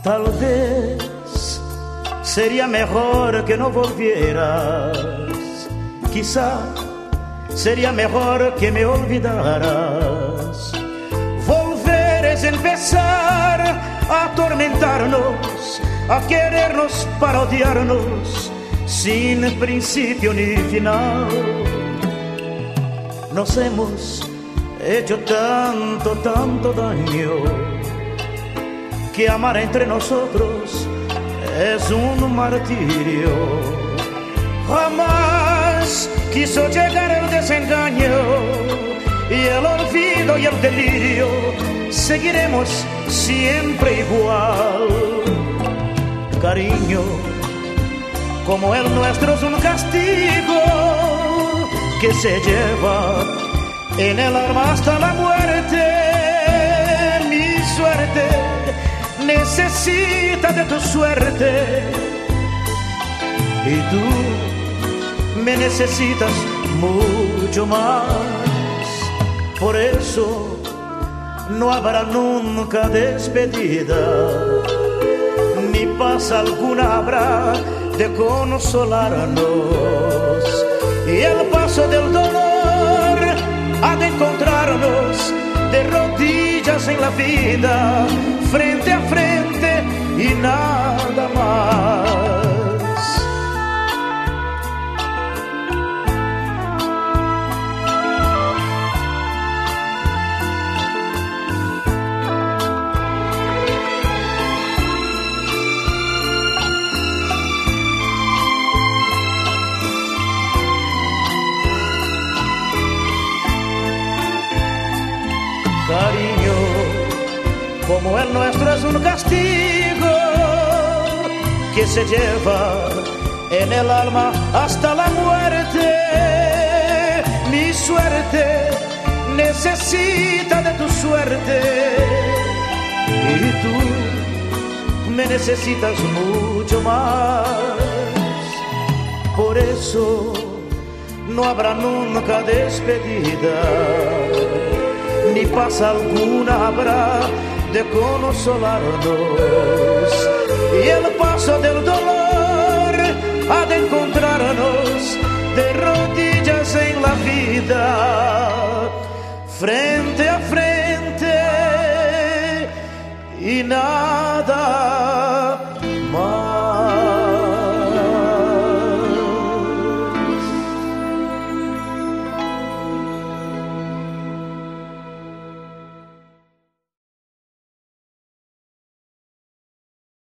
Tal vez sería mejor que no volvieras. Quizá sería mejor que me olvidaras. Volver es empezar a atormentarnos, a querernos para odiarnos, sin principio ni final. Nos hemos hecho tanto daño, que amar entre nosotros es un martirio. Jamás quiso llegar el desengaño y el olvido y el delirio. Seguiremos siempre igual. Cariño como el nuestro es un castigo que se lleva en el alma hasta la muerte. Mi suerte necesita de tu suerte y tú me necesitas mucho más. Por eso no habrá nunca despedida, ni paz alguna habrá de consolarnos. Y el paso del dolor ha de encontrarnos de rodillas en la vida, frente a frente y nada más. Cariño como el nuestro es un castigo que se lleva en el alma hasta la muerte. Mi suerte necesita de tu suerte y tú me necesitas mucho más. Por eso no habrá nunca despedida, ni paz alguna habrá de consolarnos. Y el paso del dolor ha de encontrarnos de rodillas en la vida, frente a frente y nada